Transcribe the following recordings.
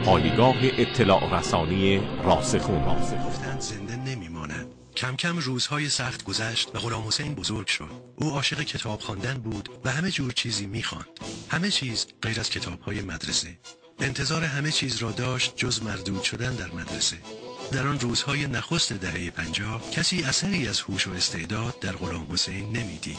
پایگاه اطلاع رسانی راسخون. گفتند زنده نمیماند. کم کم روزهای سخت گذشت و غلام حسین بزرگ شد. او عاشق کتاب خواندن بود و همه جور چیزی میخواند. همه چیز غیر از کتاب‌های مدرسه. انتظار همه چیز را داشت جز مردود شدن در مدرسه. در آن روزهای نخست دهه 50 کسی اثری از هوش و استعداد در غلام حسین نمیدید.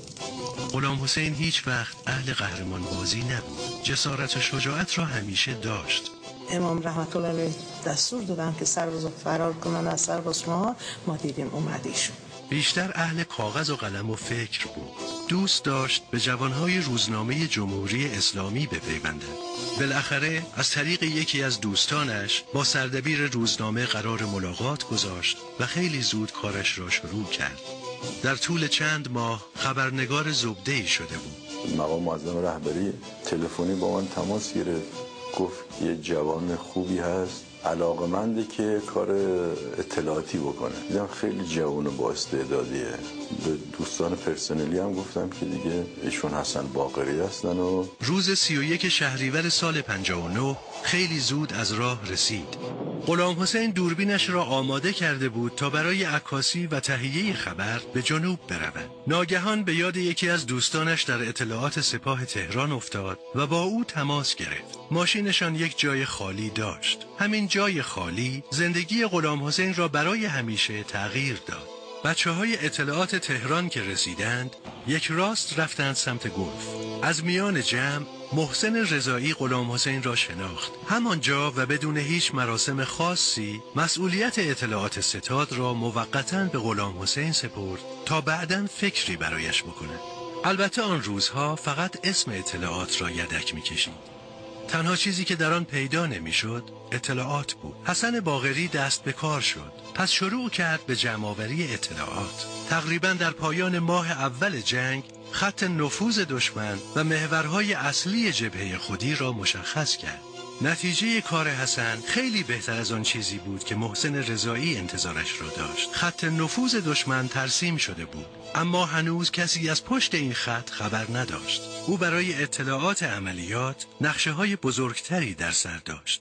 غلام حسین هیچ وقت اهل قهرمان بازی نبود. جسارت و شجاعت را همیشه داشت. امام رحمت الله علیه دستور دادن که سربازا فرار کنن از سربازها، ما دیدیم اومدیشون. بیشتر اهل کاغذ و قلم و فکر بود. دوست داشت به جوانهای روزنامه جمهوری اسلامی بپیوندد. بالاخره از طریق یکی از دوستانش با سردبیر روزنامه قرار ملاقات گذاشت و خیلی زود کارش را شروع کرد. در طول چند ماه خبرنگار زبده‌ای شده بود. مقام معظم رهبری تلفنی با من تماس گرفت، گفت یه جوان خوبی هست علاقمنده که کار اطلاعاتی بکنه. دیدم خیلی جوان و با استعدادیه. به دوستان پرسنلی هم گفتم که دیگه ایشون حسن باقری هستن. و روز 31 شهریور سال 59 خیلی زود از راه رسید. غلام حسین دوربینش را آماده کرده بود تا برای عکاسی و تهیه خبر به جنوب برود. ناگهان به یاد یکی از دوستانش در اطلاعات سپاه تهران افتاد و با او تماس گرفت. ماشینشان یک جای خالی داشت. همین جای خالی زندگی غلام حسین را برای همیشه تغییر داد. بچه‌های اطلاعات تهران که رسیدند یک راست رفتند سمت گلف. از میان جمع محسن رضایی غلام حسین را شناخت. همانجا و بدون هیچ مراسم خاصی مسئولیت اطلاعات ستاد را موقتاً به غلام حسین سپرد تا بعداً فکری برایش بکند. البته آن روزها فقط اسم اطلاعات را یدک می‌کشید. تنها چیزی که در آن پیدا نمی‌شد اطلاعات بود. حسن باقری دست به کار شد. پس شروع کرد به جمع‌آوری اطلاعات. تقریباً در پایان ماه اول جنگ خط نفوذ دشمن و محورهای اصلی جبهه خودی را مشخص کرد. نتیجه کار حسن خیلی بهتر از آن چیزی بود که محسن رضایی انتظارش را داشت. خط نفوذ دشمن ترسیم شده بود، اما هنوز کسی از پشت این خط خبر نداشت. او برای اطلاعات عملیات نقشه‌های بزرگتری در سر داشت.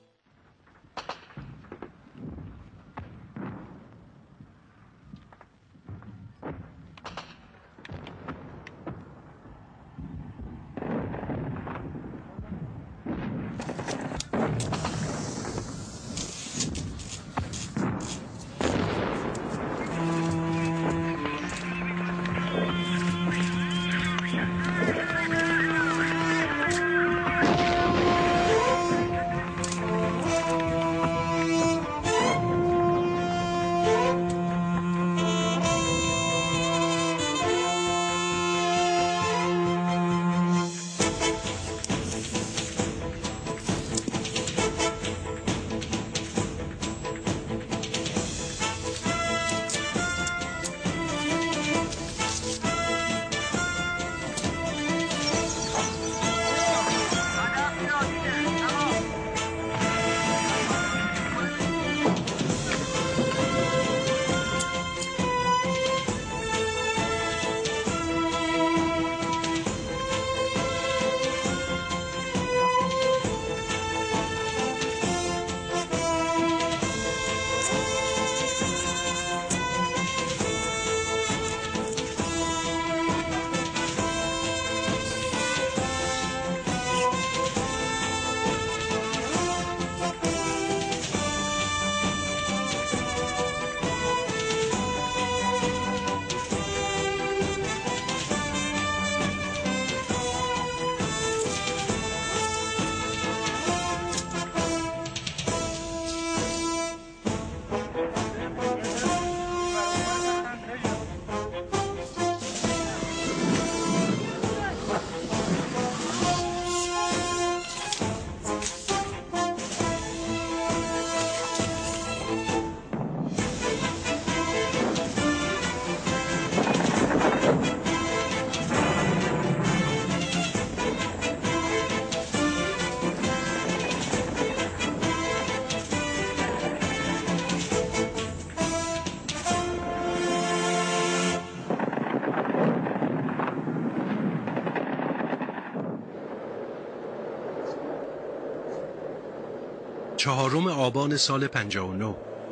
4 آبان سال 59.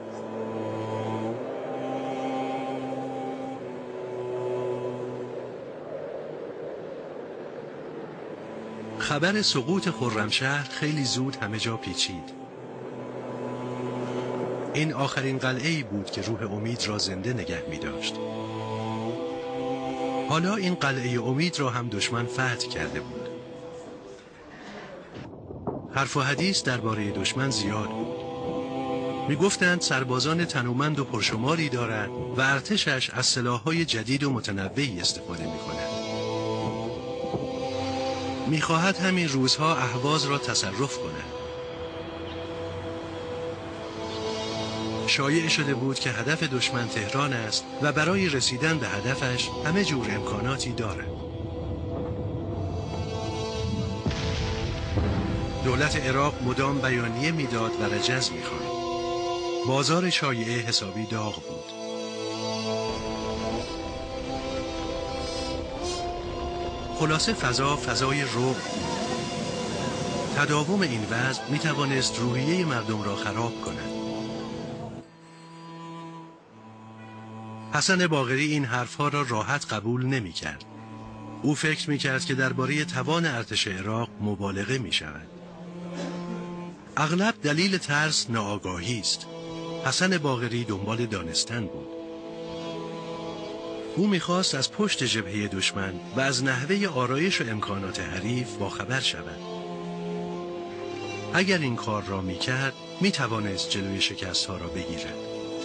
خبر سقوط خرمشهر خیلی زود همه جا پیچید. این آخرین قلعه‌ای بود که روح امید را زنده نگه می داشت. حالا این قلعه امید را هم دشمن فتح کرده بود. حرف و حدیث درباره دشمن زیاد بود. می گفتند سربازان تنومند و پرشماری دارد و ارتشش از سلاح‌های جدید و متنوعی استفاده می کند. می خواهد همین روزها اهواز را تصرف کند. شایع شده بود که هدف دشمن تهران است و برای رسیدن به هدفش همه جور امکاناتی دارد. دولت عراق مدام بیانیه میداد و رجز می‌خواند. بازار شایعه حسابی داغ بود. خلاصه فضای رعب بود. تداوم این وضع می‌توانست روحیه مردم را خراب کند. حسن باقری این حرفها را راحت قبول نمی کرد. او فکر می کرد که درباره توان ارتش عراق مبالغه می شود. اغلب دلیل ترس ناآگاهی است. حسن باقری دنبال دانستن بود. او می خواست از پشت جبهه دشمن و از نحوه آرایش و امکانات حریف باخبر شود. اگر این کار را می کرد می توانست جلوی شکست ها را بگیرد.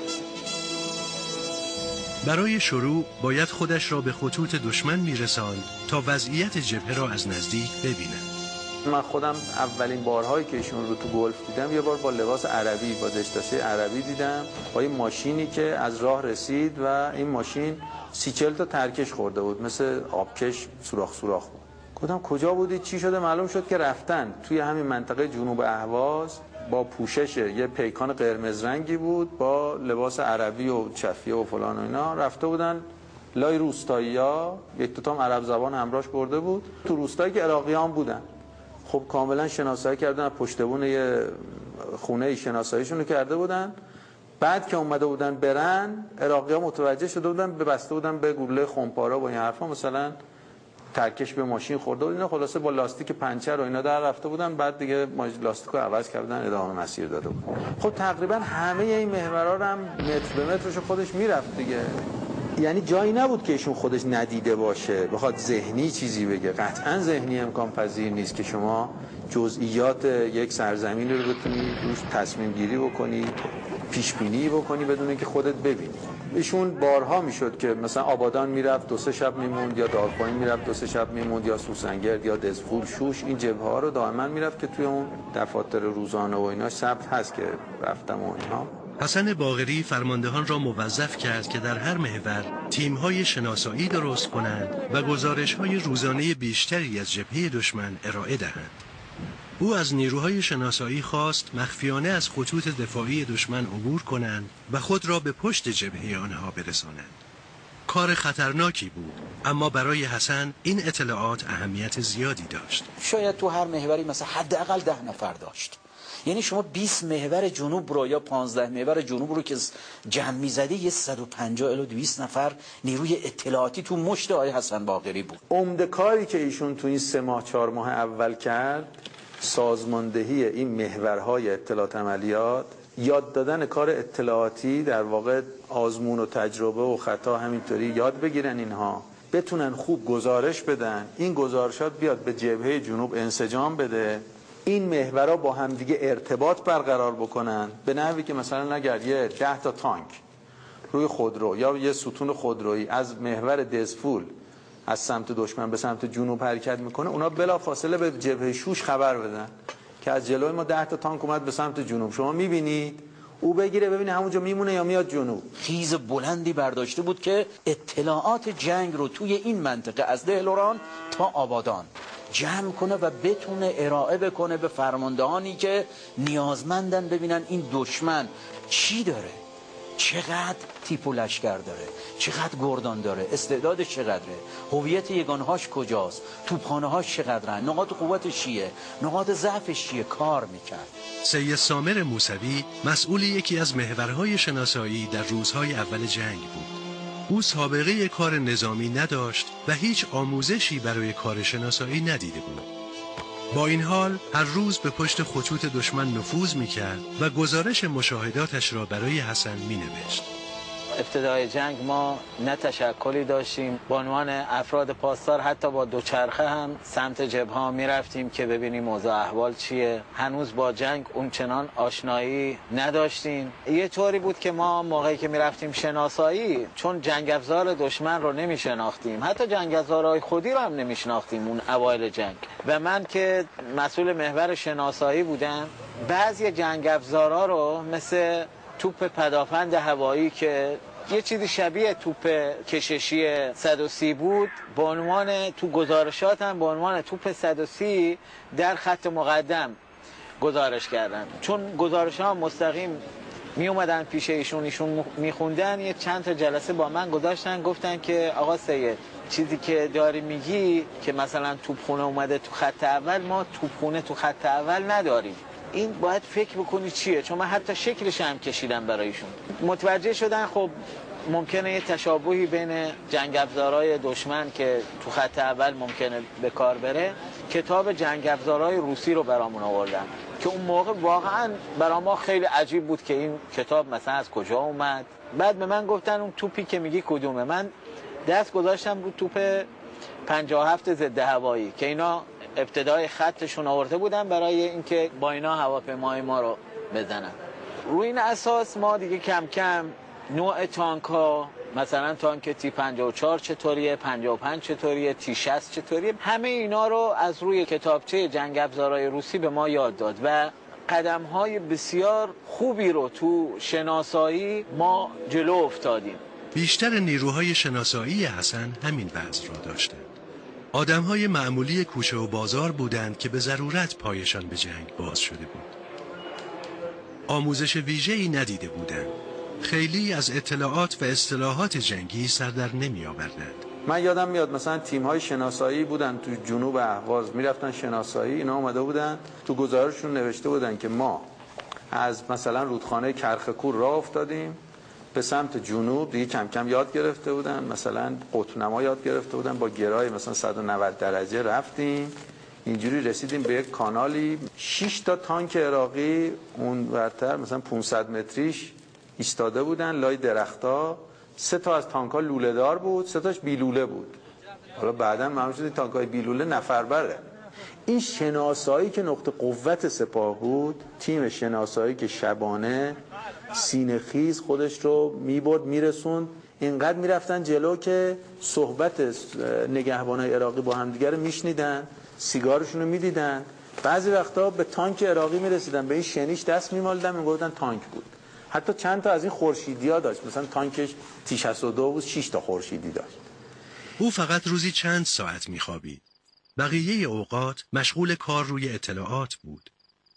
برای شروع باید خودش را به خطوط دشمن میرساند تا وضعیت جبهه را از نزدیک ببیند. من خودم اولین بارهایی که ایشون رو تو گلف دیدم یه بار با لباس عربی، با دشداشه عربی دیدم، با این ماشینی که از راه رسید و این ماشین 30-40 تا ترکش خورده بود، مثل آبکش سوراخ بود. گفتم کجا بودید؟ چی شده؟ معلوم شد که رفتن توی همین منطقه جنوب اهواز با پوشش یه پیکان قرمز رنگی بود، با لباس عربی و چفیه و فلان و اینا رفته بودن لای روستایی‌ها. یک دو تا عرب زبان همراهش برده بود تو روستایی که عراقیان بودن. خب کاملا شناسایی کردن، پشت بون یه خونه شناساییشون رو کرده بودن. بعد که اومده بودن برن، عراقی‌ها متوجه شده بودن، بسته بودن به گلوله خمپارا و این حرفا، مثلا ترکش به ماشین خورده بود. اینا خلاصه با لاستیک پنچر و اینا در رفته بودن. بعد دیگه لاستیکو عوض کردن، ادامه مسیر داده بود. خب تقریبا همه این محورا رو هم متر به مترش خودش میرفت دیگه. یعنی جایی نبود که ایشون خودش ندیده باشه بخواد ذهنی چیزی بگه. قطعا ذهنی امکان پذیر نیست که شما جزئیات یک سرزمین رو بتونی روش تصمیم گیری بکنی، پیش بینی بکنی بدون اینکه خودت ببینی. ایشون بارها میشد که مثلا آبادان میرفت 2-3 شب میموند، یا دارپایین میرفت 2-3 شب میموند، یا سوسنگرد یا دزفول، شوش، این جبهه ها رو دائما میرفت که توی اون دفاتر روزانه و اینا ثبت هست که رفتم و اینها. حسن باقری فرماندهان را موظف کرد که در هر محور تیم‌های شناسایی درست کنند و گزارش‌های روزانه بیشتری از جبهه دشمن ارائه دهند. او از نیروهای شناسایی خواست مخفیانه از خطوط دفاعی دشمن عبور کنند و خود را به پشت جبهه آنها برسانند. کار خطرناکی بود، اما برای حسن این اطلاعات اهمیت زیادی داشت. شاید تو هر محوری مثلا حداقل 10 نفر داشت. یعنی شما 20 محور جنوب رو یا 15 محور جنوب رو که جمع می‌زدی، یه 150 الی 200 نفر نیروی اطلاعاتی تو مشت آقای حسن باقری بود. عمده کاری که ایشون تو این 3 ماه 4 ماه اول کرد، سازماندهی این محورهای اطلاعات عملیات، یاد دادن کار اطلاعاتی، در واقع آزمون و تجربه و خطا همینطوری یاد بگیرن، اینها بتونن خوب گزارش بدن، این گزارشات بیاد به جبهه جنوب انسجام بده، این محورها با همدیگه ارتباط برقرار بکنن، به نحوی که مثلا اگر یه 10 تا تانک روی خودرو یا یه ستون خودرویی از محور دزفول از سمت دشمن به سمت جنوب حرکت میکنه، اونا بلافاصله به جبهه شوش خبر بدن که از جلوی ما 10 تا تانک اومد به سمت جنوب، شما میبینید، او بگیره ببینه همونجا میمونه یا میاد جنوب. خیز بلندی برداشته بود که اطلاعات جنگ رو توی این منطقه از دهلوران تا آبادان جمع کنه و بتونه ارائه بکنه به فرماندهانی که نیازمندن ببینن این دشمن چی داره، چقدر تیپ و لشکر داره، چقدر گردان داره، استعدادش چقدره، هویت یگانهاش کجاست، توپخانه‌هاش چقدرن، نقاط قوتش چیه، نقاط ضعفش چیه، کار میکرد. سید سامر موسوی مسئول یکی از محورهای شناسایی در روزهای اول جنگ بود. او سابقه کار نظامی نداشت و هیچ آموزشی برای کار شناسایی ندیده بود. با این حال هر روز به پشت خطوط دشمن نفوذ میکرد و گزارش مشاهداتش را برای حسن مینوشت. ابتدای جنگ ما نه تشکلی داشتیم، به عنوان افراد پاسدار حتی با دوچرخه هم سمت جبهه می رفتیم که ببینیم اوضاع احوال چیه. هنوز با جنگ اونچنان آشنایی نداشتیم. یه طوری بود که ما موقعی که می رفتیم شناسایی، چون جنگ افزار دشمن رو نمی شناختیم، حتی جنگ افزارهای خودی رو هم نمی شناختیم اون اوایل جنگ. و من که مسئول محور شناسایی بودم، بعضی جنگ افزارها رو مثل توپ پدافند هوایی که یه چیزی شبیه توپ کششی 130 بود، به عنوان تو گزارشات هم به عنوان توپ 130 در خط مقدم گزارش کردن. چون گزارش ها مستقیم می اومدن پیش ایشون میخوندن. یه چند تا جلسه با من گذاشتن، گفتن که آقا سید، چیزی که داری میگی که مثلا توپخونه اومده تو خط اول، ما توپخونه تو خط اول نداریم، این باید فکر بکنی چیه. چون من حتی شکلش هم کشیدم برایشون. متوجه شدن خب ممکنه یه تشابهی بین جنگ افزارهای دشمن که تو خط اول ممکنه به کار بره. کتاب جنگ افزارهای روسی رو برامون آوردن که اون موقع واقعا برای ما خیلی عجیب بود که این کتاب مثلا از کجا اومد. بعد به من گفتن اون توپی که میگی کدومه. من دست گذاشتم رو توپ 57 ضد هوایی که اینا ابتدای خطشون آورده بودن برای اینکه با اینا هواپیمای ما رو بزنن. روی این اساس ما دیگه کم کم نوع تانک ها، مثلا تانک تی 54 چطوریه، 55 چطوریه، تی 60 چطوریه، همه اینا رو از روی کتابچه جنگ افزارهای روسی به ما یاد داد و قدم های بسیار خوبی رو تو شناسایی ما جلو افتادیم. بیشتر نیروهای شناسایی حسن همین وضع را داشتند. آدمهای معمولی کوچه و بازار بودند که به ضرورت پایشان به جنگ باز شده بود. آموزش ویژه‌ای ندیده بودند. خیلی از اطلاعات و اصطلاحات جنگی سر در نمی آوردند. من یادم میاد مثلا تیم‌های شناسایی بودن تو جنوب اهواز، میرفتن شناسایی، اینا اومده بودن تو گزارششون نوشته بودن که ما از مثلا رودخانه کرخکور راه افتادیم به سمت جنوب، دیگه کم کم یاد گرفته بودن، مثلا قطب‌نما یاد گرفته بودن، با گرای مثلا 190 درجه رفتیم، اینجوری رسیدیم به یک کانالی. 6 تا تانک عراقی اون ورتر مثلا 500 متریش ایستاده بودن لای درختا. 3 تا از تانک‌ها لوله دار بود، 3 تاش بی لوله بود. حالا بعداً معلوم شد تانک‌های بی لوله نفربره. این شناسایی که نقطه قوت سپاه بود، تیم شناسایی که شبانه سینه‌خیز خودش رو میبرد میرسوند، اینقدر میرفتن جلو که صحبت نگهبانای عراقی با همدیگه رو میشنیدن، سیگارشون رو میدیدن. بعضی وقتا به تانک عراقی میرسیدن، به این شنیش دست میمالدن، میگفتن تانک بود. حتی چند تا از این خورشیدی‌ها داشت، مثلا تانکش تی 62 بود، 6 تا خورشیدی داشت. او فقط روزی چند ساعت میخوابید. بقیه اوقات مشغول کار روی اطلاعات بود.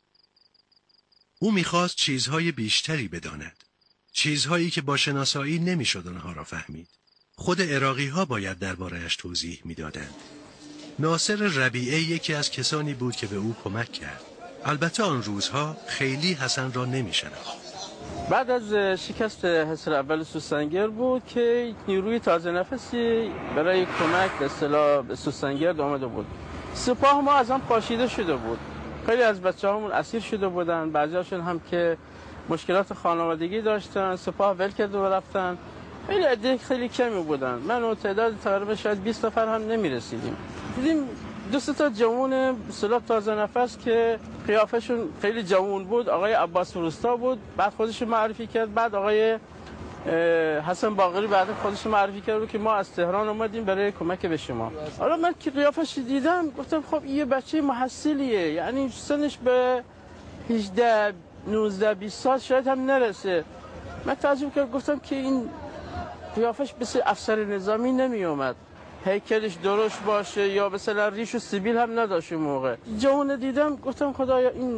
او میخواست چیزهای بیشتری بداند. چیزهایی که با شناسایی نمیشد آنها را فهمید. خود عراقی ها باید درباره‌اش توضیح میدادند. ناصر ربیعه یکی از کسانی بود که به او کمک کرد. البته آن روزها خیلی حسن را نمیشناخت. بعد از شکست حصار اول سوسنگر بود که نیروی تازه نفسی برای کمک به اصطلاح سوسنگرد آمده بود. سپاه ما از هم پاشیده شده بود. خیلی از بچه‌هامون اسیر شده بودن، بعضی‌هاشون هم که مشکلات خانوادگی داشتن، سپاه ول کرده و رفتن. خیلی عده خیلی کمی بودن. من و تعداد تقریبا شاید 20 نفر هم نمی‌رسیدیم. دیدیم 2 تا جوان اصطلاح تازه نفس که قیافشون خیلی جوان بود. آقای عباس روستا بود، بعد خودش معرفی کرد. بعد آقای حسن باقری بعد خودش معرفی کرد که ما از تهران اومدیم برای کمک به شما. حالا من که قیافش دیدم گفتم خب این بچه محصلیه، یعنی سنش به 18 19 20 سال شاید هم نرسه. من تعجب کردم، گفتم که این قیافش مثل افسر نظامی نمی اومد، هیکلش درشت باشه یا مثلا ریش و سیبیل هم نداشت. موقع جوان دیدم گفتم خدایا این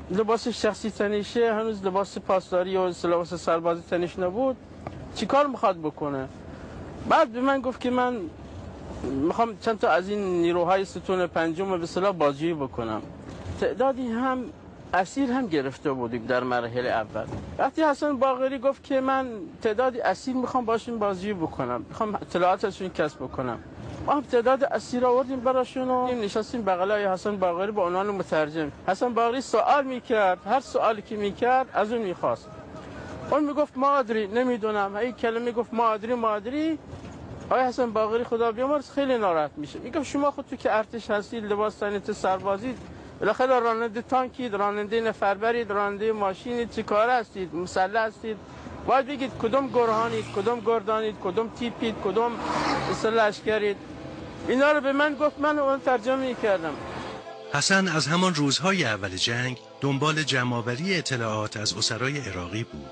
لباس شخصی تنیشه، هنوز لباس پاسداری و لباس سربازی تنیش نبود، چیکار میخواد بکنه؟ بعد به من گفت که من میخوام چند تا از این نیروهای ستون پنجم به اصطلاح بازجویی بکنم. تعدادی هم اسیر هم گرفته بودیم در مرحله اول. وقتی حسن باقری گفت که من تعدادی اسیر میخوام باشون بازجویی بکنم، میخوام اطلاعات ازشون کسب بکنم، ما هم تعداد اسیر آوردیم براشون و نشستیم بغلای حسن باقری به عنوان مترجم. حسن باقری سوال میکرد، هر سوالی که میکرد از اون میخواست. اون میگفت مادری نمیدونم، هی کلمه گفت مادری. آقای حسن باقری خدا بیامرز خیلی ناراحت میشه، میگم شما خود تو که ارتش هستید، لباس تنیت سربازی، بالاخره راننده تانکید، راننده نفربرید، راننده ماشینید، چه کاره هستید، مسلح هستید، باید بگید کدوم گروهانید، کدوم گردانید، کدوم تیپید، کدوم اصطلاح لشکرید. اینا رو به من گفت، من اون ترجمه کردم. حسن از همان روزهای اول جنگ دنبال جمع‌آوری اطلاعات از اسرای عراقی بود.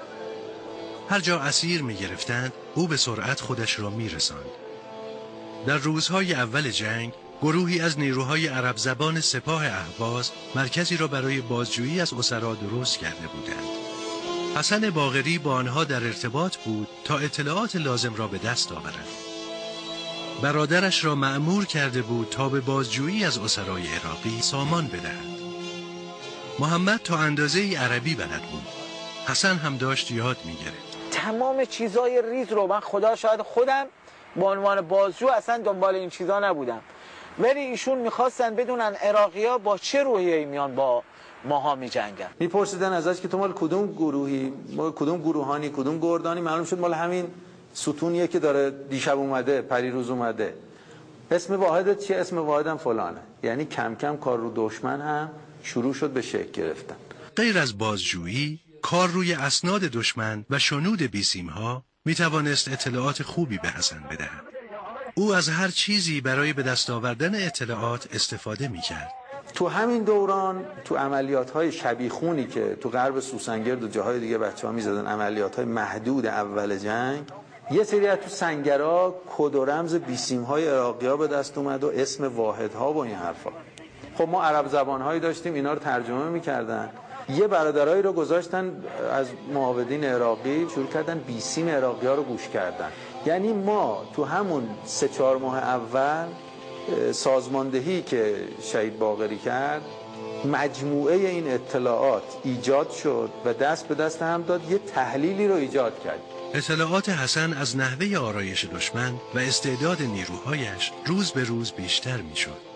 هر جا اسیر می گرفتند او به سرعت خودش را می رساند. در روزهای اول جنگ گروهی از نیروهای عرب زبان سپاه اهواز مرکزی را برای بازجویی از اسرا درست کرده بودند. حسن باقری با آنها در ارتباط بود تا اطلاعات لازم را به دست آورد. برادرش را مأمور کرده بود تا به بازجویی از اسرای عراقی سامان بدهد. محمد تا اندازه‌ای عربی بلد بود. حسن هم داشت یاد می‌گرفت. تمام چیزای ریز رو من خدا شاید خودم به عنوان بازجو اصلا دنبال این چیزا نبودم، ولی ایشون میخواستن بدونن عراقی‌ها با چه روحیه‌ای میان با ماها میجنگن. میپرسیدن ازش که تو مال کدوم گروهی، کدوم گروهانی، کدوم گردانی. معلوم شد مال همین ستونیه که داره دیشب اومده، پریروز اومده. اسم واحدت چیه؟ اسم واحدم فلانه. یعنی کم کم کار رو دشمن هم شروع شد به شکل گرفتن. غیر از بازجویی، کار روی اسناد دشمن و شنود بیسیم‌ها می توانست اطلاعات خوبی به حسن بدهد. او از هر چیزی برای به دست آوردن اطلاعات استفاده می کرد. تو همین دوران تو عملیات‌های شبیخونی که تو غرب سوسنگرد و جاهای دیگه بچه‌ها می‌زدن، عملیات‌های محدود اول جنگ، یه سری از تو سنگرها کد و رمز بیسیم‌های عراقی‌ها به دست اومد و اسم واحدها و این حرفا. خب ما عرب زبان‌هایی داشتیم، اینا رو ترجمه می‌کردن. یه برادرایی رو گذاشتن از معاودین عراقی، شروع کردن بیسیم عراقی‌ها رو گوش کردن. یعنی ما تو همون 3-4 ماه اول سازماندهی که شهید باقری کرد، مجموعه این اطلاعات ایجاد شد و دست به دست هم داد، یه تحلیلی رو ایجاد کرد. اطلاعات حسن از نحوه آرایش دشمن و استعداد نیروهایش روز به روز بیشتر می شد.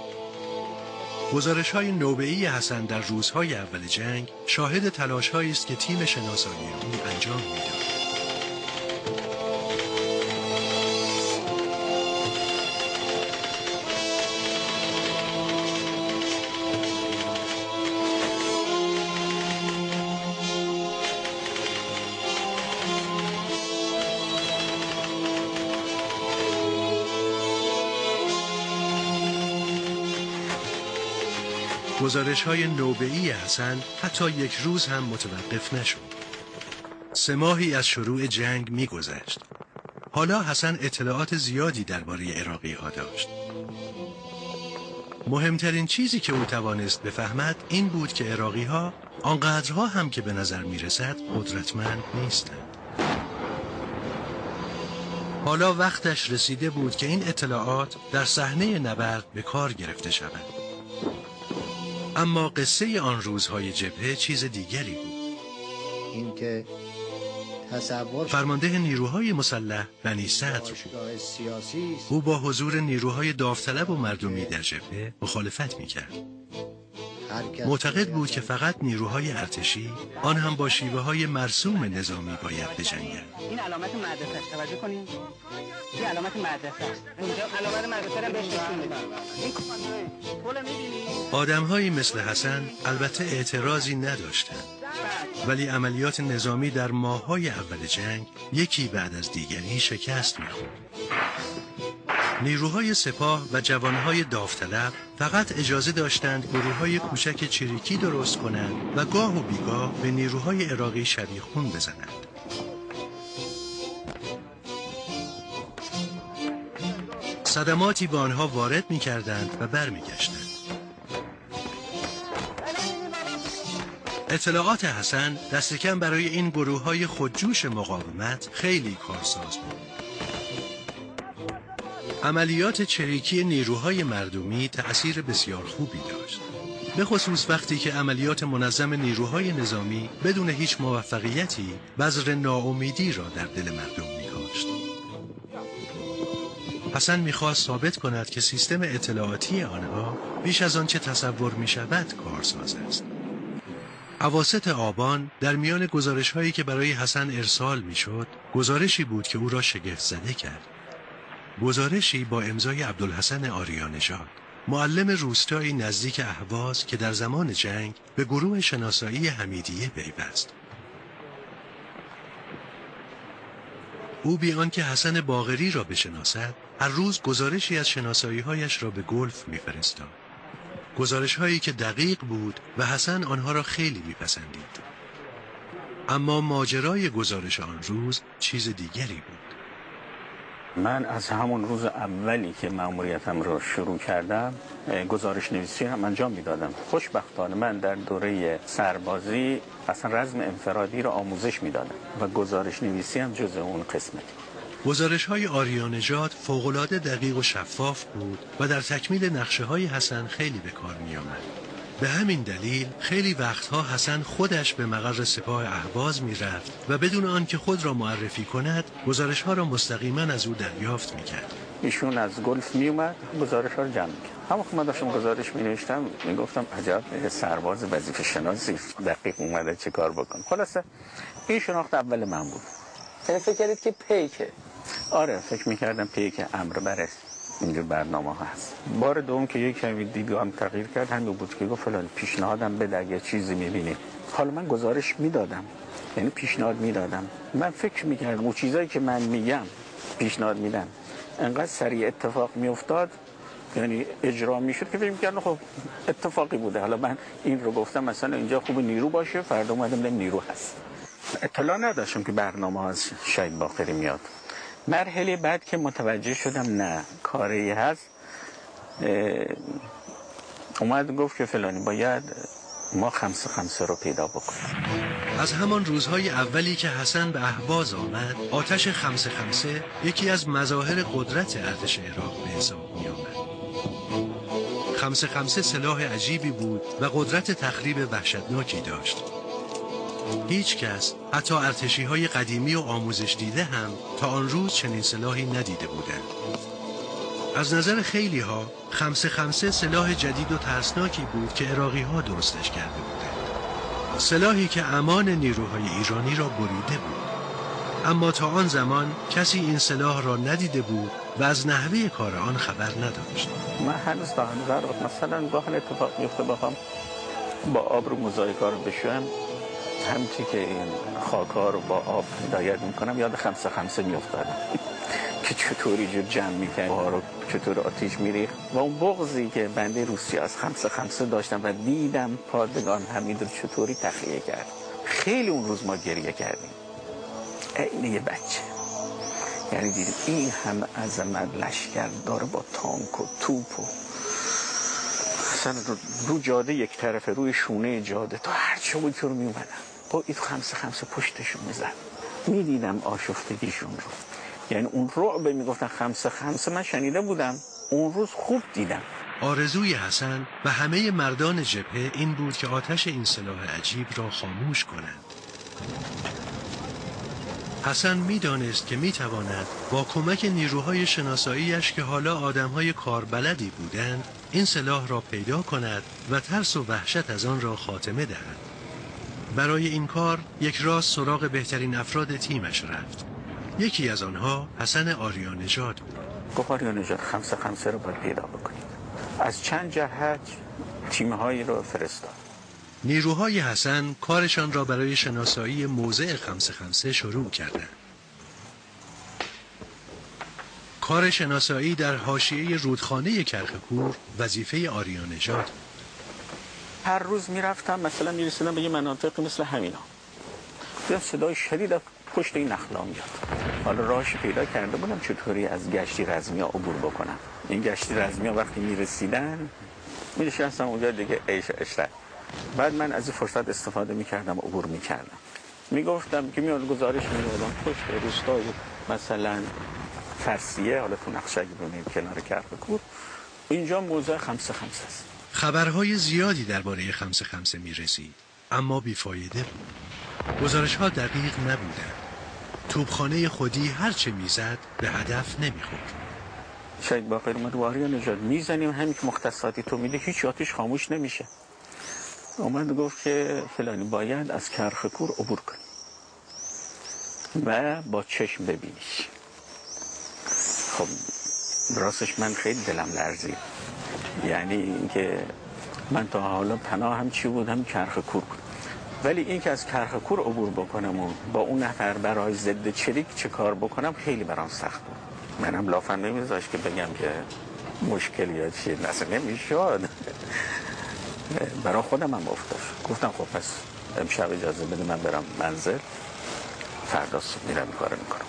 گزارش‌های نوبه‌ای حسن در روزهای اول جنگ شاهد تلاش‌هایی است که تیم شناسایی او انجام می‌داد. گزارش‌های نوبه‌ای حسن حتی یک روز هم متوقف نشد. 3 ماهی از شروع جنگ می‌گذشت. حالا حسن اطلاعات زیادی درباره عراقی‌ها داشت. مهمترین چیزی که او توانست بفهمد این بود که عراقی‌ها آنقدرها هم که به نظر می‌رسد قدرتمند نیستند. حالا وقتش رسیده بود که این اطلاعات در صحنه نبرد به کار گرفته شود. اما قصه آن روزهای جبهه چیز دیگری بود. این که فرمانده نیروهای مسلح بنی صدر او با حضور نیروهای داوطلب و مردمی در جبهه مخالفت می‌کرد. معتقد بود که فقط نیروهای ارتشی، آن هم با شیوه‌های مرسوم نظامی، باید بجنگند. این علامت مدرسه است، توجه کنین. این علامت مدرسه است. اینجا علامت مدرسه رو بهش نشون میدن. این کلا می‌بینی؟ آدم‌هایی مثل حسن البته اعتراضی نداشتند، ولی عملیات نظامی در ماه‌های اول جنگ یکی بعد از دیگری شکست می‌خورد. نیروهای سپاه و جوانهای داوطلب فقط اجازه داشتند گروه‌های کوچک چریکی درست کنند و گاه و بیگاه به نیروهای عراقی شبیخون بزنند. صدماتی به آنها وارد می‌کردند و برمیگشتند. اطلاعات حسن دست کم برای این گروه‌های خودجوش مقاومت خیلی کارساز بود. عملیات چریکی نیروهای مردمی تأثیر بسیار خوبی داشت. به خصوص وقتی که عملیات منظم نیروهای نظامی بدون هیچ موفقیتی بذر ناامیدی را در دل مردم می‌کاشت. حسن می‌خواست ثابت کند که سیستم اطلاعاتی آنها بیش از آنچه تصور می‌شود کارساز است. اواسط آبان در میان گزارش‌هایی که برای حسن ارسال می‌شد، گزارشی بود که او را شگفت زده کرد. گزارشی با امضای عبدالحسن آریانژاد، معلم روستایی نزدیک اهواز که در زمان جنگ به گروه شناسایی حمیدیه پیوست. او بی آنکه حسن باقری را بشناسد، هر روز گزارشی از شناسایی‌هایش را به گلف می‌فرستاد. گزارش‌هایی که دقیق بود و حسن آنها را خیلی می‌پسندید. اما ماجرای گزارش آن روز چیز دیگری بود. من از همون روز اولی که مأموریتم رو شروع کردم گزارش نویسی هم انجام میدادم. خوشبختانه من در دوره سربازی اصلا رزم انفرادی رو آموزش میدادم و گزارش نویسی هم جز اون قسمت. گزارش‌های آریانژاد فوق‌العاده دقیق و شفاف بود و در تکمیل نقشه‌های حسن خیلی به کار می‌آمد. به همین دلیل خیلی وقتها حسن خودش به مقر سپاه اهواز می‌رفت و بدون آنکه خود را معرفی کند گزارش‌ها را مستقیما از او دریافت می‌کرد. ایشون از گلف میومد گزارش‌ها رو جمع می‌کرد. همون که من داشتم گزارش می‌نوشتم میگفتم عجب سرباز وظیفه شناسی دقیق اومده چه کار بکنه. خلاصه این شناخت اول من بود. یعنی فکر کردید که پیکه؟ آره فکر می‌کردم پیک امر برس اینجور برنامه ها هست. بار دوم که یک کمی دیدگاهم تغییر کرد همین بود که گفت فلان پیشنهادم بده اگه چیزی می‌بینی. حالا من گزارش میدادم، یعنی پیشنهاد میدادم. من فکر می‌کردم اون چیزایی که من میگم پیشنهاد میدم انقدر سریع اتفاق میافتاد، یعنی اجرا میشد که فکر می‌کردم خب اتفاقی بوده. حالا من این رو گفتم مثلا اینجا خوب نیرو باشه، فردا اومدم دیدم نیرو هست. اطلاع نداشتم که برنامه ها از شهید باقری میاد. مرحله بعد که متوجه شدم نه کاری هست، اومد گفت که فلانی باید ما 5-5 رو پیدا بکنیم. از همان روزهای اولی که حسن به اهواز آمد، آتش 5-5 یکی از مظاهر قدرت ارتش عراق به حساب می آمد. 5-5 سلاح عجیبی بود و قدرت تخریب وحشتناکی داشت. هیچ کس، حتی ارتشی‌های قدیمی و آموزش دیده هم تا آن روز چنین سلاحی ندیده بودند. از نظر خیلی‌ها 5-5 سلاح جدید و ترسناکی بود که عراقی‌ها درستش کرده بودند. سلاحی که امان نیروهای ایرانی را بریده بود. اما تا آن زمان کسی این سلاح را ندیده بود و از نحوه کار آن خبر نداشت. من هنوز تا هنوز مثلا گاهی اتفاق میفته بخوام با آب رو مزایکا رو بشویم، همچی که این خاک‌ها رو با آب هدایت میکنم یاد 5-5 میافتادم که چطوری جور جمع میکنم ها رو چطور آتیش میریخت و اون بغضی که بنده روسیه از 5-5 داشتم و دیدم پادگان حمید رو چطوری تخلیه کرد. خیلی اون روز ما گریه کردیم عین یه بچه. یعنی دیدیم این همه عظمت لشکر داره با تانک و توپ و اصلا رو جاده یک طرفه روی شونه جاده تا هر چه بود که رو میومدن با این 5-5 پشتشون میزد. میدیدم آشفتگیشون رو، یعنی اون رعب میگفتن 5-5 من شنیده بودم، اون روز خوب دیدم. آرزوی حسن و همه مردان جبهه این بود که آتش این سلاح عجیب را خاموش کنند. حسن میدانست که میتواند با کمک نیروهای شناساییش که حالا آدمهای کاربلدی بودند این سلاح را پیدا کند و ترس و وحشت از آن را خاتمه دهد. برای این کار یک راست سراغ بهترین افراد تیمش رفت. یکی از آنها حسن آریانژاد بود. گفت آریانژاد 5-5 رو باید پیدا بکنید. از چند جهت تیم‌هایی رو فرستاد. نیروهای حسن کارشان را برای شناسایی موضع 5-5 شروع کردند. کار شناسایی در حاشیه رودخانه کرخکور وظیفه آریانژاد. هر روز میرفتم مثلا میرسیدم به یه مناطق مثل همینا، یه صدای شدید از پشت این نخلا میاد. حالا راهش پیدا کرده بودم چطوری از گشتی رزمیا عبور بکنم. این گشتی رزمیا وقتی میرسیدن میدونستم اونجا دیگه عیش عشرت بعد من از این فرصت استفاده میکردم، عبور میکردم، میگفتم که میاد گزارش میدادم پشت روستای مثلا فرسیه، حالا تو نقشه اگه ببینید کنار کرخکور، اینجا موضع 5-5 است. خبرهای زیادی درباره 5-5 میرسید، اما بیفایده بود. گزارش‌ها دقیق نبودند. توپخانه خودی هرچه میزد به هدف نمیخورد. شاید با پیرمرد واری نژاد میزنیم، همین که مختصاتی تو میده هیچ آتیش خاموش نمیشه. اومد گفت که فلانی باید از کرخکور عبور کنی و با چشم ببینیش. خب راستش من خیلی دلم لرزید، یعنی اینکه من تا حالا پناه هم چی بود، هم کرخکور بود، ولی این که از کرخکور عبور بکنم و با اون نفر برای ضد چریک چه کار بکنم خیلی برام سخت بود. منم لافم نمیذاشت که بگم که مشکل یا چیه، اصلا نمیشد. برای خودم هم افتاد. گفتم خب پس امشب اجازه بده من برم منزل، فردا صبح میرم کارو میکنم.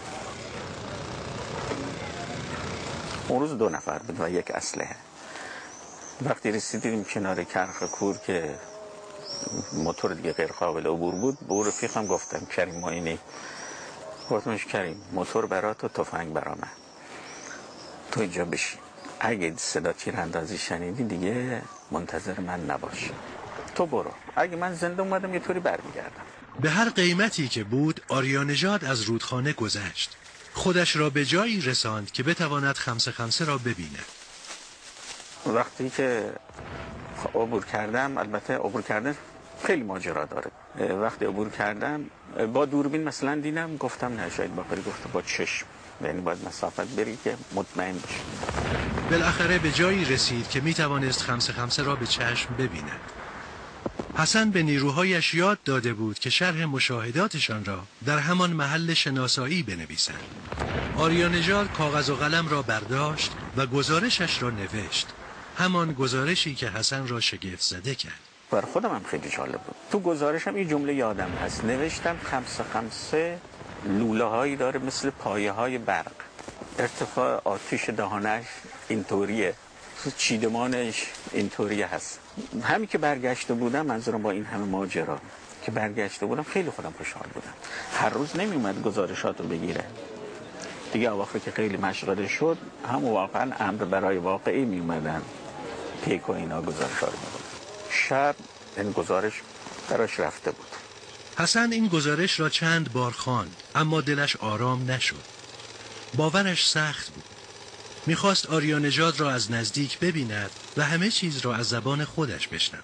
اون روز 2 نفر بود و 1 اسلحه. وقتی رسیدیم کنار کرخکور که موتور دیگه غیر قابل عبور بود، به رفیقم گفتم کریم ما اینی، گفتمش کریم موتور برات و تفنگ برا من، تو اینجا بشین، اگه صدا تیراندازی شنیدی دیگه منتظر من نباش، تو برو، اگه من زنده اومدم یه طوری برمیگردم. به هر قیمتی که بود آریا نژاد از رودخانه گذشت. خودش را به جایی رساند که بتواند 5-5 را ببیند. وقتی که عبور کردم، البته عبور کردن خیلی ماجرا داره. وقتی عبور کردم با دوربین مثلا دیدم، گفتم نه، شاید باقری گفته با چشم، یعنی باید مسافت بری که مطمئن باشی. بالاخره به جایی رسید که میتوانست 5-5 را به چشم ببیند. حسن به نیروهایش یاد داده بود که شرح مشاهداتشان را در همان محل شناسایی بنویسند. آریا نژاد کاغذ و قلم را برداشت و گزارشش را نوشت، همان گزارشی که حسن را شگفت زده کرد. بر خودم هم خیلی جالب بود. تو گزارشم این جمله یادم هست، نوشتم 5-5 لوله هایی داره مثل پایه های برق، ارتفاع آتش دهانش اینطوریه، چیدمانش اینطوریه هست. همین که برگشته بودم، منظورم با این همه ماجرا که برگشته بودم، خیلی خودم خوشحال بودم. هر روز نمی اومد گزارشاتو بگیره دیگه، اواخر که خیلی مشغله شد، هم واقعا امر برای واقعی می اومدن پیک و اینا گزارشا رو می‌دادن. شب این گزارش براش رفته بود. حسن این گزارش را چند بار خواند، اما دلش آرام نشد. باورش سخت بود. میخواست آریا نژاد را از نزدیک ببیند و همه چیز را از زبان خودش بشنود.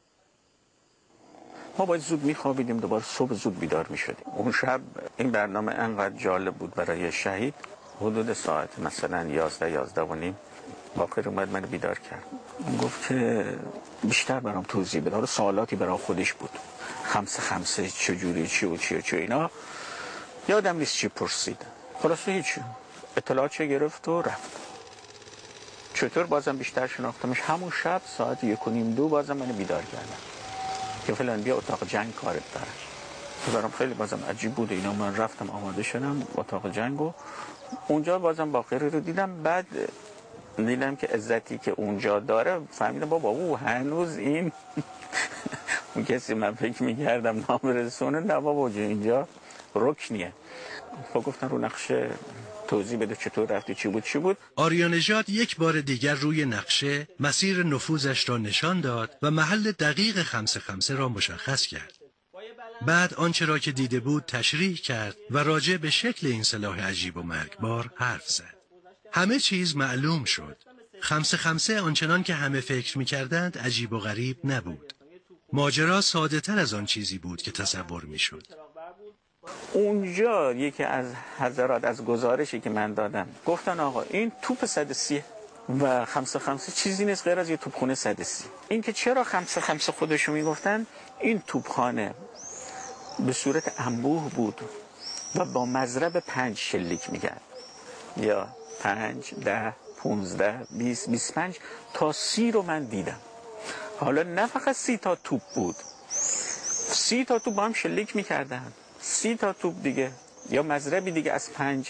ما باید زود میخوابیدیم، دوباره صبح زود بیدار میشدیم. اون شب این برنامه انقدر جالب بود برای شهید، حدود ساعت مثلا 11-11:30 باقر اومد من بیدار کرد، گفت که بیشتر برام توضیح بده. حالا سوالاتی برای خودش بود، 5-5 چجوری، چی و چی و چی اینا، یادم نیست چی پرسید. خلاصه هیچ، اطلاعات چه گرفت و رفت. چطور بازم بیشتر شناختمش. همون شب ساعت 1:30-2 بازم منو بیدار کردن که فلان بیا اتاق جنگ کارت داره. برام خیلی بازم عجیب بود اینا. من رفتم آماده شدم اتاق جنگ و اونجا بازم باقری رو دیدم. بعد دیدم که عزتی که اونجا داره، فهمیدم بابا او هنوز این اون کسی من فکر می‌کردم نام رسونه، نه بابا اینجا رکنیه. با گفتن رو نقشه توضیح بده چطور رفتی، چی بود. آریا نژاد یک بار دیگر روی نقشه مسیر نفوذش را نشان داد و محل دقیق 5-5 را مشخص کرد. بعد آنچه را که دیده بود تشریح کرد و راجع به شکل این سلاح عجیب و مرگبار حرف زد. همه چیز معلوم شد. 5-5 آنچنان که همه فکر می‌کردند عجیب و غریب نبود. ماجرا ساده تر از آن چیزی بود که تصور می‌شد. اونجا یکی از حضرات از گزارشی که من دادم گفتن آقا این توپ 130 و 5-5 چیزی نیست غیر از یه توپخانه 130. این که چرا 5-5 خودشو میگفتن، این توپخانه به صورت انبوه بود و با مضرب 5 شلیک میکرد، یا 5 10 15 20 25 تا 30 رو من دیدم. حالا نه فقط 30 تا توپ بود، 30 تا توپ با هم شلیک میکردن، 30 تا توپ دیگه یا مضربی دیگه از 5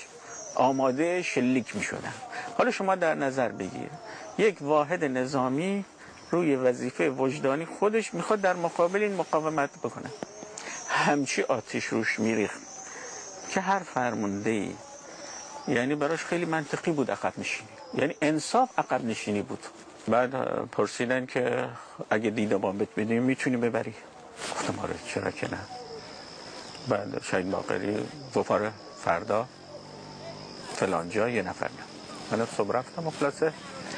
آماده شلیک میشدن. حالا شما در نظر بگیر یک واحد نظامی روی وظیفه وجدانی خودش میخواد در مقابل این مقاومت بکنه. همچی آتش روش میریخت که هر فرماندهی یعنی براش خیلی منطقی بود عقب نشینی، یعنی انصاف عقب نشینی بود. بعد پرسیدن که اگه دیده بامبت بدیم میتونی ببری؟ گفتم آره چرا که نه. بعد شهید باقری گفت آره فردا فلان جا یه نفر نه. من صبح رفتم و خلاصه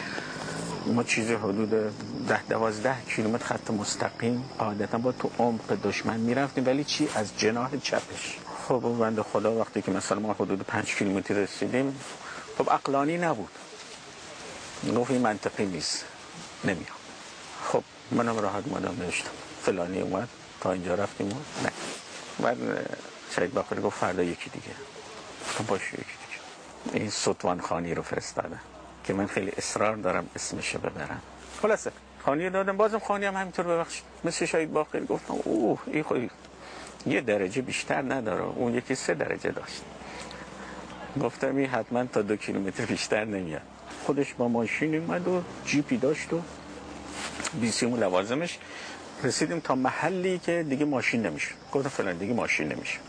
ما چیزی حدود 10-12 کیلومتر خط مستقیم عادتا با تو عمق دشمن میرفتیم، ولی چی از جناح چپش. خب بنده خدا وقتی که مثلا ما حدود 5 کیلومتر رسیدیم خب عقلانی نبود، گفت این منطقی نیست نمیام. خب منم راحت مادام نوشتم فلانی اومد تا اینجا رفتیم و نه. بعد شهید باقری گفت فردا یکی دیگه. گفتم باشه یکی دیگه. این ستوان خانی رو فرستادن که من خیلی اصرار دارم اسمشو ببرم. خلاصه خانی دادم، بازم خانی هم همینطور ببخشید مثل شهید باقری گفتم اوه این خیلی یه درجه بیشتر نداره، اون یکی 3 درجه داشت. گفتم این حتما تا 2 کیلومتر بیشتر نمیاد. خودش با ماشین اومد و جیپی داشت و بیسیم و لوازمش. رسیدیم تا محلی که دیگه ماشین نمیشه. گفتم فلان دیگه ماشین نمیشه.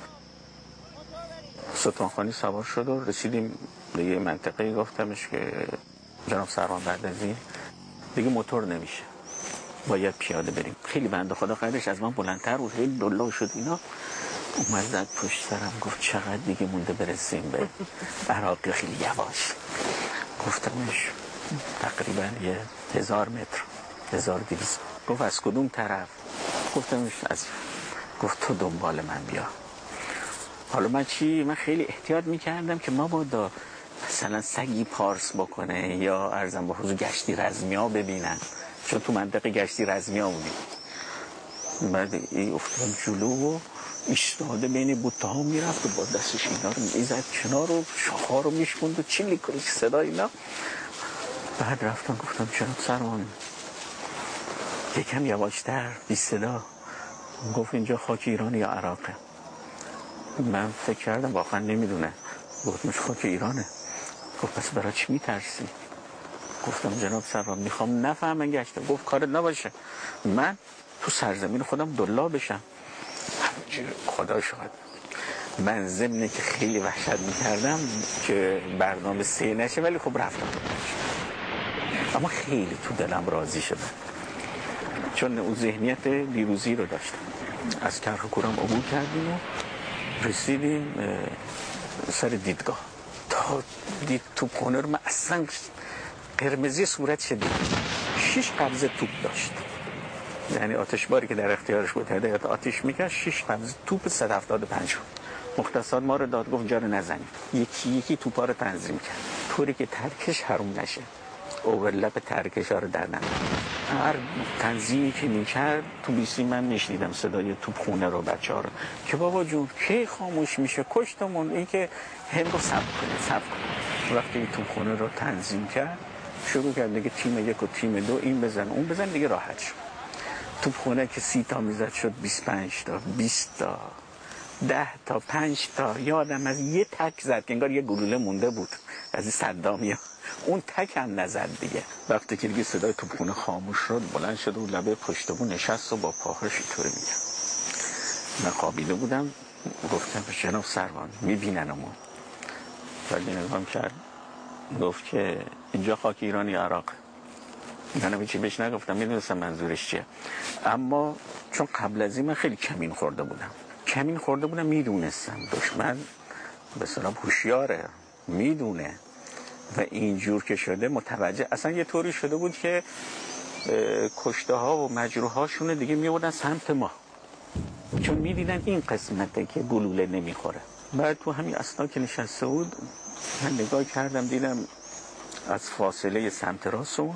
ستوانخانی سوار شد و رسیدیم به یه منطقه. گفتمش که جناب سروان بعد از این دیگه موتور نمیشه، باید پیاده بریم. خیلی بنده خدا قدرش از من بلندتر بود، خیلی دلا شد اینا. اومد زد پشت سرم گفت چقدر دیگه مونده برسیم به عراق؟ خیلی یواش. گفتمش تقریبا 1000 متر 1200. گفت از کدوم طرف؟ گفتمش از. گفت تو دنبال من بیا. حالا من چی؟ من خیلی احتیاط میکردم که مبادا مثلا سگی پارس بکنه یا ارزم به حضور گشتی رزمیا ببینن، چون تو منطقه گشتی رزمیا بودیم. بعد این افتاد جلو و ایستاده بین بوته ها میرفت و با دستش اینا رو میزد کنار و شاخه رو میشکند و چیلی کلیش صدا اینا. بعد رفتم گفتم جناب سروان یکم یواشتر بی صدا. گفت اینجا خاک ایران یا عراقه؟ من فکر کردم واقعا نمیدونه. گفتمش خاک ایرانه. گفت پس برای چی میترسی؟ گفتم جناب سروان میخوام نفهمن گشته. گفت کارت نباشه، من تو سرزمین خودم دلا بشم. خدا شاهد من ضمن که خیلی وحشت میکردم که برنامه 3 نشه، ولی خب رفتم اما خیلی تو دلم راضی شدم چون اون ذهنیت دیروزی رو داشتم. از کرخ کورم عبور کردیم و رسیدیم سر دیدگاه. تا دید توپخانه رو من اصلا قرمزی صورت شدید. 6 قبضه توپ داشت، یعنی آتشباری که در اختیارش بود هدایت آتش میکرد. 6 قبضه توپ 175 بود. مختصات ما رو داد گفت جا رو نزنید، یکی یکی توپا رو تنظیم کرد طوری که ترکش حروم نشه، اوورلپ ترکش ها رو در نمیاد. هر تنظیمی که میکرد تو بیسی من میشنیدم صدای توپخونه رو بچه ها رو که بابا جون کی خاموش میشه کشتمون. این که هم رو صبر کنه. وقتی توپخونه رو تنظیم کرد شروع کرد دیگه تیم 1 و تیم 2 این بزن اون بزن، دیگه راحت شد. توپخونه که 30 تا میزد شد 25 تا 20 تا 10 تا 5 تا. یادم از یه تک زد که انگار یه گلوله مونده بود از این صدامیا، اون تک هم نزد دیگه. وقتی که دیگه صدای توپخونه خاموش شد بلند شد و لبه پشتبون نشست و با پاهاش اینطوری میگم. من خوابیده بودم. گفتم جناب سروان میبیننمون. ولی نگام کرد گفت که اینجا خاک ایران یا عراق. منم چی بهش نگفتم، میدونستم منظورش چیه. اما چون قبل از این من خیلی کمین خورده بودم میدونستم دشمن به اصطلاح هوشیاره، میدونه و اینجور که شده متوجه. اصلا یه طوری شده بود که کشته ها و مجروحاشون دیگه میوردن سمت ما چون میدیدن این قسمته که گلوله نمیخوره. بعد تو همین اثنا که نشسته بود من نگاه کردم دیدم از فاصله سمت راستون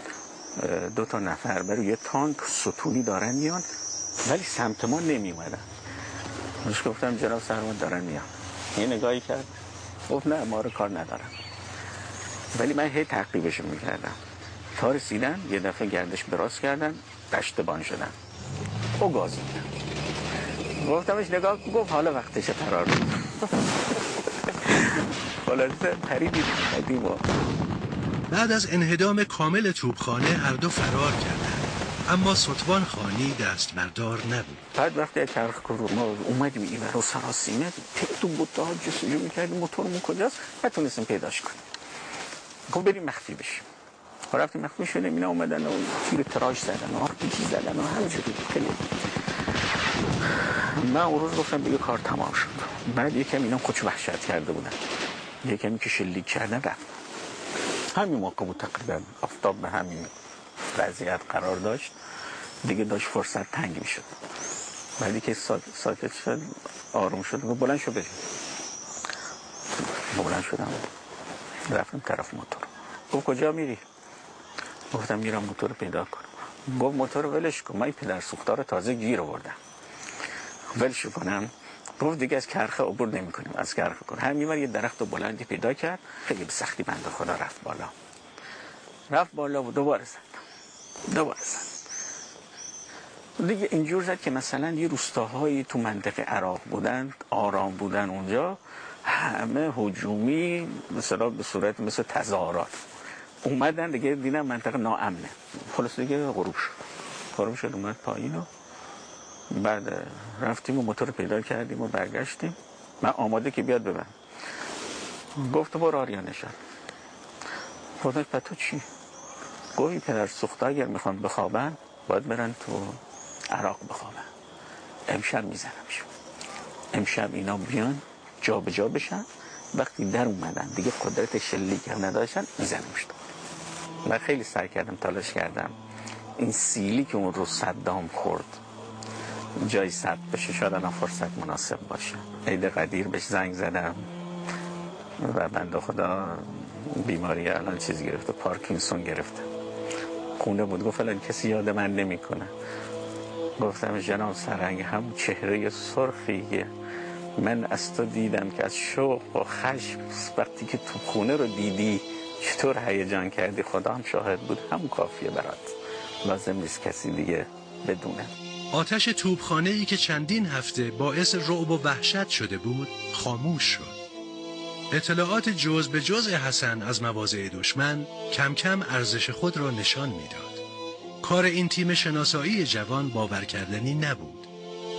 2 نفر برای یه تانک ستونی دارن میان ولی سمت ما نمی اومدن. منش گفتم جناب سروان دارن میان. یه نگاهی کرد گفت نه ما رو کار ندارن، ولی من هی تعقیبشون میکردم تا رسیدن یه دفعه گردش براز کردن دشتبان شدن او گاز میدن. گفتمش نگاه گفت حالا وقتشه فرار بود. خلاصه پریدیم و بعد از انهدام کامل توپخانه هر دو فرار کردند، اما ستوان خانی دست بردار نبود. بعد وقتی چرخ کرد ما اومدیم این رو سراسیمه تو بوت‌ها جستجو می‌کردیم موتورمون کجاست، نتونستیم پیداش کنیم. گفت بریم مخفی بشیم. رفتیم مخفی شدیم، اینا اومدن و تیر تراژ زدن و آرپیجی زدن و همینجوری خیلی. من اون روز گفتم دیگه کار تمام شد. بعد یکم اینا خودش وحشت کرده بودن، یکمی که شلیک کردن رفت. همین موقع بود تقریبا آفتاب به همین وضعیت قرار داشت، دیگه داشت فرصت تنگ میشد. بعدی که ساکت شد آروم شد و بلند شد بریم. بلند شدم رفتم طرف موتور. گفت کجا میری؟ گفتم میرم موتور پیدا کنم. گفت موتور ولش کن، من پدر سوختار تازه گیر آوردم. ولش کنم؟ گفت دیگه از کرخه عبور نمی کنیم، از کرخه کن. همین یه درخت بلندی پیدا کرد، خیلی به سختی بنده خدا رفت بالا و دوباره زد. دیگه اینجور زد که مثلا یه روستاهایی تو منطقه عراق بودن، آرام بودن اونجا، همه هجومی مثلا به صورت مثل تظاهرات اومدن، دیگه دیدن منطقه ناامنه. خلاص دیگه غروب شد اومد پایین و بعد رفتیم و موتور پیدا کردیم و برگشتیم. من آماده که بیاد ببرم. گفت برو آریانشان. گفتم تو چی؟ گفت پدر سوخته اگر میخوان بخوابن باید برن تو عراق بخوابن. امشب میزنمشون. امشب اینا بیان جا به جا بشن، وقتی در اومدن دیگه قدرت شلیک هم نداشتن میزنمشون. من خیلی سعی کردم، تلاش کردم این سیلی که اون رو صدام خورد جای ثبت بشه، شاید الان فرصت مناسب باشه. عید قدیر بهش زنگ زدم و بنده خدا بیماری الان چیز گرفته، پارکینسون گرفته. خونه بود. گفت الان کسی یاد من نمیکنه. گفتم جناب سرهنگ هم چهره سرخیه من از تو دیدم که از شوق و خشم وقتی که تو خونه رو دیدی چطور هیجان کردی، خدا هم شاهد بود، همون کافیه برات، لازم نیست کسی دیگه بدونه. آتش توپخانه‌ای که چندین هفته باعث رعب و وحشت شده بود خاموش شد. اطلاعات جز به جز حسن از مواضع دشمن کم کم ارزش خود را نشان میداد. کار این تیم شناسایی جوان باور کردنی نبود.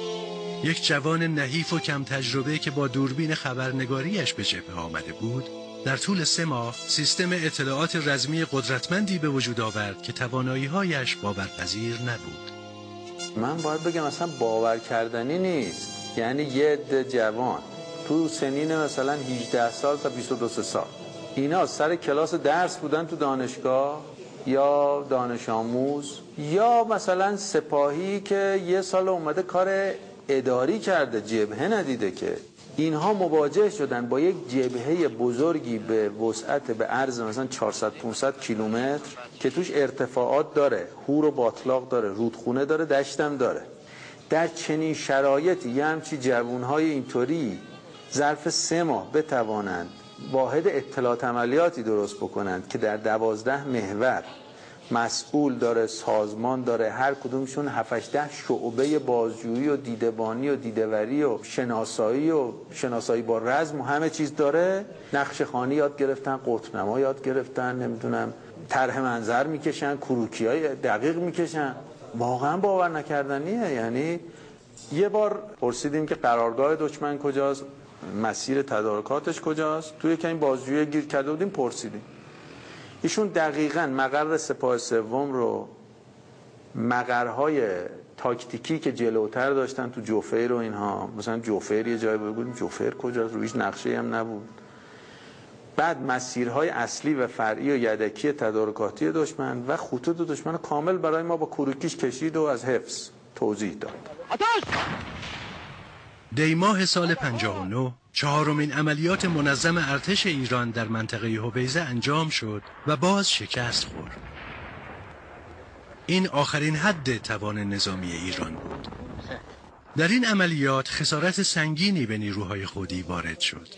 یک جوان نحیف و کم تجربه که با دوربین خبرنگاریش به جبهه آمده بود، در طول 3 ماه سیستم اطلاعات رزمی قدرتمندی به وجود آورد که توانایی‌هایش باورپذیر نبود. من باید بگم اصلا باور کردنی نیست. یعنی یه عده جوان تو سنین مثلا 18 سال تا 22 سال، اینا سر کلاس درس بودن تو دانشگاه یا دانش آموز یا مثلا سپاهی که یه سال اومده کار اداری کرده، جبهه ندیده که. اینها مواجه شدن با یک جبهه بزرگی به وسعت به عرض مثلا 400-500 کیلومتر که توش ارتفاعات داره، هور و باطلاق داره، رودخونه داره، دشتم داره. در چنین شرایطی یه همچی جوانهای اینطوری ظرف 3 ماه بتوانند واحد اطلاعات عملیاتی درست بکنند که در 12 محور مسئول داره، سازمان داره، هر کدومشون 7-8 شعبه بازجویی و دیدبانی و دیدوری و شناسایی با رزم و همه چیز داره. نقش خوانی یاد گرفتن، قطب‌نما یاد گرفتن، نمیدونم طرح منظر میکشن، کروکیای دقیق میکشن. واقعا باور نکردنیه. یعنی یه بار پرسیدیم که قرارگاه دشمن کجاست، مسیر تدارکاتش کجاست، توی کمی بازجویی گیر کرده بودیم، پرسیدیم. ایشون دقیقاً مقر سپاه سوم رو، مقرهای تاکتیکی که جلوتر داشتن تو جوفیر و اینها، مثلا جوفیر یه جای بگویم جوفیر کجاست، رویش نقشه هم نبود. بعد مسیرهای اصلی و فرعی و یدکی تدارکاتی دشمن و خطوط دشمن کامل برای ما با کروکیش کشید و از حفظ توضیح داد. دیماه سال 59 4مین عملیات منظم ارتش ایران در منطقه حبیزه انجام شد و باز شکست خورد. این آخرین حد توان نظامی ایران بود. در این عملیات خسارت سنگینی به نیروهای خودی وارد شد.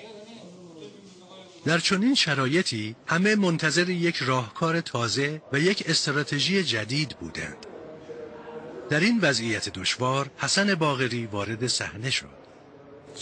در چنین شرایطی همه منتظر یک راهکار تازه و یک استراتژی جدید بودند. در این وضعیت دشوار حسن باقری وارد صحنه شد.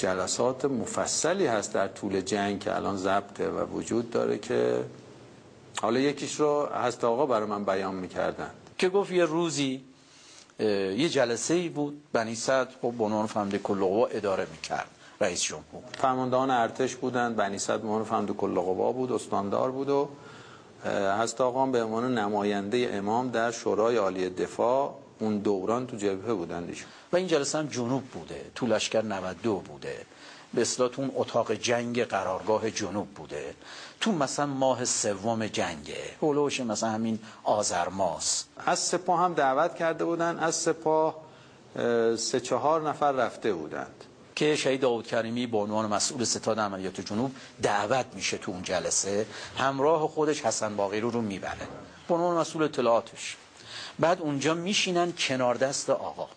جلسات مفصلی هست در طول جنگ که الان ضبطه و وجود داره که حالا یکیش رو هست آقا برای من بیان میکردن که گفت یه روزی یه جلسه‌ای بود بنی صدر خب به عنوان فرمانده کل قوا اداره میکرد، رئیس جمهور، فرماندهان ارتش بودند، بنی صدر به عنوان فرمانده کل قوا بود، استاندار بود و هست آقا به عنوان نماینده امام در شورای عالی دفاع اون دوران تو جبهه بودند ایشون. و این جلسه هم جنوب بوده، تو لشکر 92 بوده، به اصطلاح تو اون اتاق جنگ قرارگاه جنوب بوده، تو مثلا ماه سوم جنگه، هولوش مثلا همین آذر ماست. از سپاه هم دعوت کرده بودن، از سپاه 3-4 نفر رفته بودند که شهید داود کریمی به عنوان مسئول ستاد عملیات جنوب دعوت میشه تو اون جلسه، همراه خودش حسن باقری رو میبره به عنوان مسئول اطلاعاتش. بعد اونجا میشینن کنار دست آقا.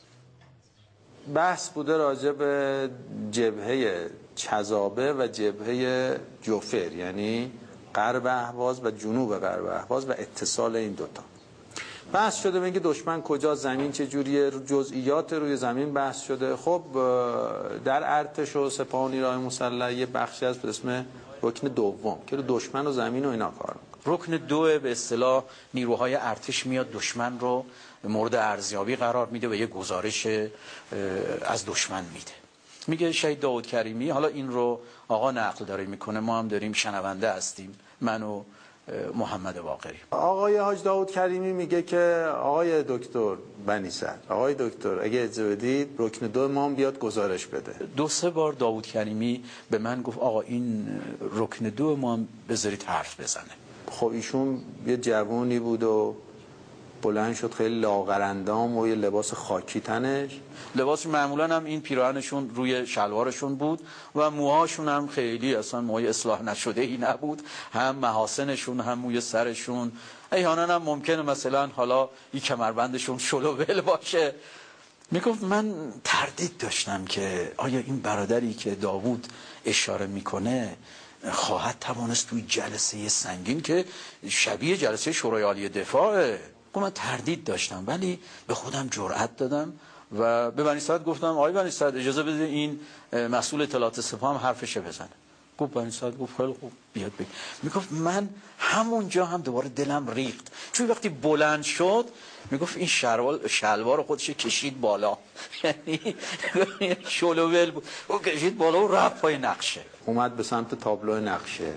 بحث بوده راجع به جبهه چذابه و جبهه جوفر، یعنی غرب اهواز و جنوب غرب اهواز و اتصال این دوتا. بحث شده به اینکه دشمن کجا، زمین چه جوریه، جزئیات روی زمین بحث شده. خب در ارتش و سپاه نیروهای مسلح یه بخشی هست به اسم رکن دوم که دشمن و زمین و اینا کار میکنه. رکن دو به اصطلاح نیروهای ارتش میاد دشمن رو مورد ارزیابی قرار میده و یه گزارش از دشمن میده. میگه شهید داود کریمی، حالا این رو آقا نقل داره میکنه، ما هم داریم شنونده هستیم، من و محمد باقری. آقای حاج داود کریمی میگه که آقای دکتر بنی صدر، آقای دکتر اگه اجازه بدید رکن دو ما بیاد گزارش بده. 2-3 بار داود کریمی به من گفت آقا این رکن دو ما بذارید حرف بزنه. خب ایشون یه جوونی بود و بلند شد، خیلی لاغرندام و یه لباس خاکی تنش، لباس معمولا هم این پیراهنشون روی شلوارشون بود و موهاشون هم خیلی اصلا موهای اصلاح نشده ای نبود، هم محاسنشون هم موی سرشون، احیانا هم ممکنه مثلا حالا این کمربندشون شلوول باشه. میگفت من تردید داشتم که آیا این برادری که داوود اشاره میکنه خواهد توانست توی جلسه سنگین که شبیه جلسه شورای عالی دفاعه. من تردید داشتم ولی به خودم جرأت دادم و به بنی صدر گفتم آقای بنی صدر اجازه بده این مسئول اطلاعات سپاه هم حرفش بزنه. گفت بنی صدر گفت خیلی خوب بیاد بگی. میگفت من همونجا هم دوباره دلم ریخت، چون وقتی بلند شد میگفت این شلوار خودش کشید بالا، یعنی شلوول بود، او کشید بالا و رفت پای نقشه، اومد به سمت تابلو نقشه.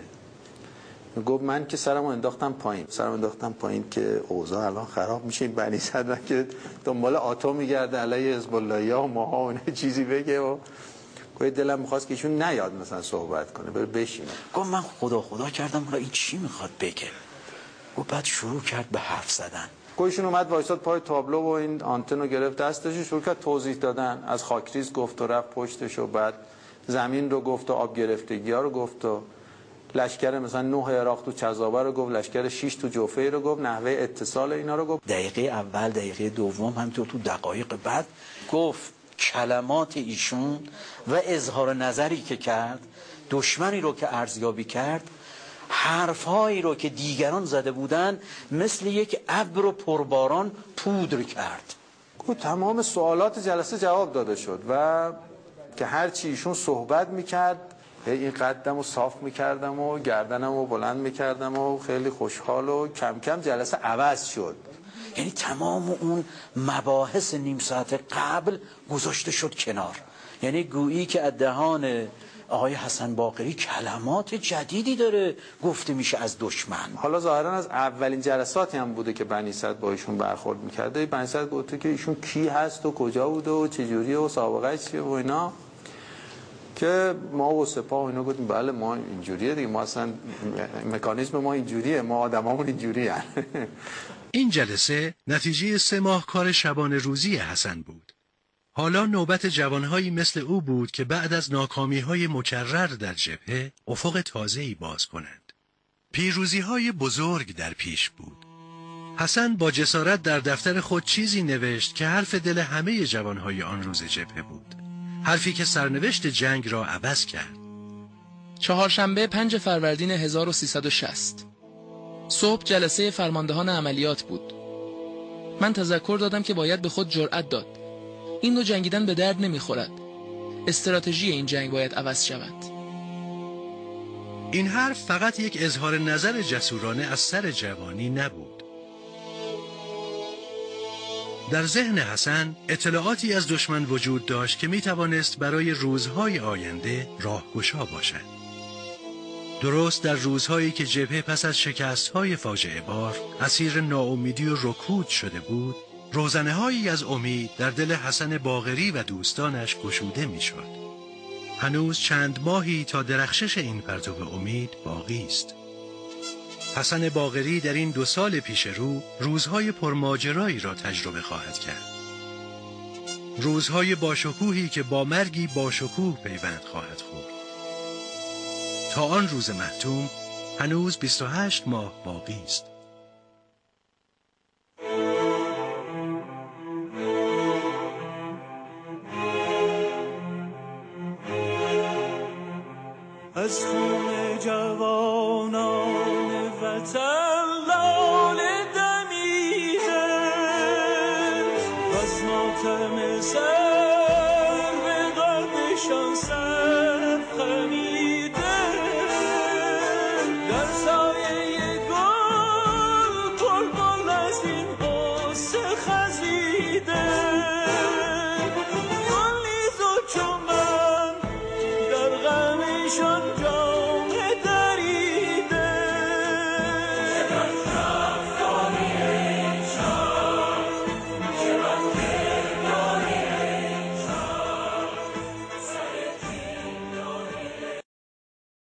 گفت من که سرمو انداختم پایین که اوضاع الان خراب میشه، این بنی صدر که دنبال آتو میگرده علیه حزب اللهی ها و ماها و چیزی بگه و گفت دلم میخواست که ایشون نیاد مثلا صحبت کنه، بره بشینه. گفت من خدا کردم حالا این چی میخواد بگه. گفت بعد شروع کرد به حرف زدن. گفت ایشون اومد وایساد پای تابلو و این آنتن رو گرفت دستش، شروع کرد توضیح دادن، از خاکریز گفت و رفت پشتش و بعد زمین رو گفت و آب گرفتگی ها رو گفت و لشکر مثلا 9 عراق تو چذابه رو گفت، لشکر 6 تو جوفه رو گفت، نحوه اتصال اینا رو گفت. دقیقه اول دقیقه دوم همینطور تو دقایق بعد گفت کلمات ایشون و اظهار نظری که کرد، دشمنی رو که ارزیابی کرد، حرفهایی رو که دیگران زده بودن مثل یک ابر و پرباران پودر کرد. گفت تمام سوالات جلسه جواب داده شد و که هر چی ایشون صحبت میکرد این قدم رو صاف میکردم و گردنم رو بلند میکردم و خیلی خوشحال و کم کم جلسه عوض شد. یعنی تمام اون مباحث نیم ساعت قبل گذاشته شد کنار، یعنی گویی که از دهان آقای حسن باقری کلمات جدیدی داره گفته میشه از دشمن. حالا ظاهرا از اولین جلساتی هم بوده که بنی صدر با ایشون برخورد میکرده. بنی صدر گفته که ایشون کی هست و کجا بوده و چجوریه و سابقه چیه و اینا، که ما و سپاه اینا گفتیم بله ما اینجوریه دیگه، ما اصلا مکانیزم ما اینجوریه، ما آدمامون اینجوریه. این جلسه نتیجه 3 ماه کار شبانه روزی حسن بود. حالا نوبت جوانهایی مثل او بود که بعد از ناکامی‌های مکرر در جبهه افق تازه‌ای باز کنند. پیروزی‌های بزرگ در پیش بود. حسن با جسارت در دفتر خود چیزی نوشت که حرف دل همه جوانهای آن روز جبهه بود. حرفی که سرنوشت جنگ را عوض کرد. چهارشنبه 5 فروردین 1360 صبح جلسه فرماندهان عملیات بود. من تذکر دادم که باید به خود جرأت داد. این نوع جنگیدن به درد نمیخورد. استراتژی این جنگ باید عوض شود. این حرف فقط یک اظهار نظر جسورانه از سر جوانی نبود. در ذهن حسن اطلاعاتی از دشمن وجود داشت که می توانست برای روزهای آینده راهگشا باشد. درست در روزهایی که جبهه پس از شکستهای فاجعه بار اسیر ناامیدی و رکود شده بود، روزنه‌هایی از امید در دل حسن باقری و دوستانش گشوده می‌شد. هنوز چند ماهی تا درخشش این پرتو امید باقی است. حسن باقری در این 2 سال پیش رو روزهای پرماجرایی را تجربه خواهد کرد. روزهای باشکوهی که با مرگی باشکوه پیوند خواهد خورد. تا آن روز محتوم هنوز 28 ماه باقی است. از خون جوانان وطن لاله دمیده و از ماتم سر به قلبشان سر خمیده در سایه گل گل از این قصه خزیده گل نیز و چون من در غمشان